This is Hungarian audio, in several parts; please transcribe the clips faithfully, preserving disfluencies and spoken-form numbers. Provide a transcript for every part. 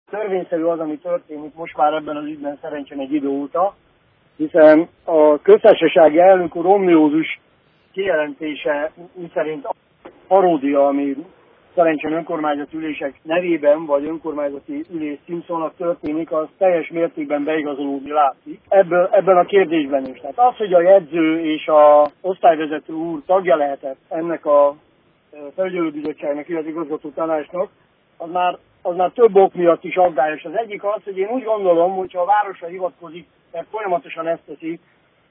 Törvényszerű az, ami történik most már ebben az ügyben szerencsén egy idő óta, hiszen a köztársasági elnök úr ominózus kijelentése, miszerint a paródia, ami szerencsén önkormányzati ülések nevében, vagy önkormányzati ülés címszónak történik, az teljes mértékben beigazolódni látszik. Ebből, ebben a kérdésben is. Tehát az, hogy a jegyző és a osztályvezető úr tagja lehetett ennek a felügyelőbizottságnak, illetve igazgató tanácsnak, az már, az már több ok miatt is aggályos. Az egyik az, hogy én úgy gondolom, hogyha a városra hivatkozik, mert folyamatosan ezt teszi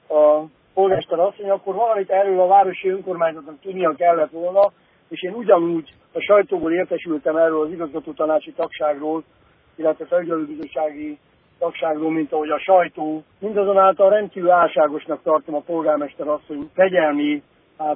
a polgármester asszony, akkor valamit erről a városi önkormányzatnak tudnia kellett volna, és én ugyanúgy a sajtóból értesültem erről az igazgató tanácsi tagságról, illetve felügyelőbizottsági tagságról, mint ahogy a sajtó. Mindazonáltal rendkívül álságosnak tartom a polgármester asszony fegyelmi hát,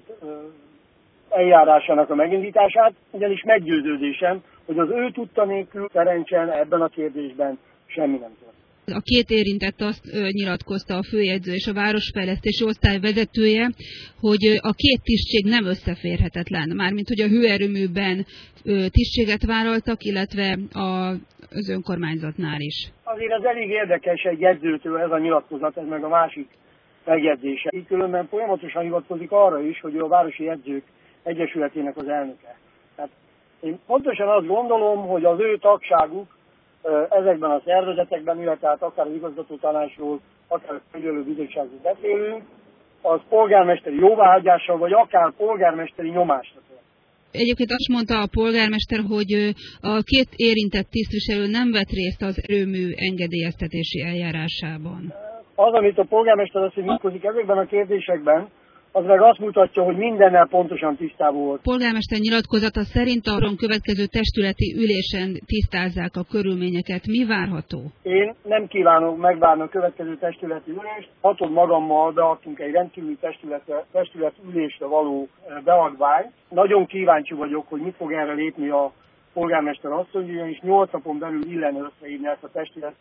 eljárásának a megindítását, ugyanis meggyőződésem, hogy az ő tudta nélkül szerencsen ebben a kérdésben semmi nem történt. A két érintett azt ö, nyilatkozta, a főjegyző és a városfejlesztési osztály vezetője, hogy ö, a két tisztség nem összeférhetetlen. Mármint, hogy a hőerőműben ö, tisztséget vállaltak, illetve a, az önkormányzatnál is. Azért ez elég érdekes egy jegyzőtől ez a nyilatkozat, ez meg a másik megjegyzése. Így különben folyamatosan hivatkozik arra is, hogy ő a Városi Jegyzők Egyesületének az elnöke. Tehát én pontosan azt gondolom, hogy az ő tagságuk ezekben a szervezetekben, illetve hát akár az igazgató tanácsról, akár a felügyelőbizottságról beszélünk, az polgármesteri jóváhagyással, vagy akár polgármesteri nyomásra történik. Egyébként azt mondta a polgármester, hogy a két érintett tisztviselő nem vett részt az erőmű engedélyeztetési eljárásában. Az, amit a polgármester azt nyilatkozik ezekben a kérdésekben, az meg azt mutatja, hogy mindennel pontosan tisztában volt. A polgármester nyilatkozata szerint a következő testületi ülésen tisztázzák a körülményeket. Mi várható? Én nem kívánok megvárni a következő testületi ülést. Hatod magammal beadtunk egy rendkívüli testület ülésre való beadványt. Nagyon kíváncsi vagyok, hogy mit fog erre lépni a polgármester asszony, ugyanis nyolc napon belül illene összehívni ezt a testület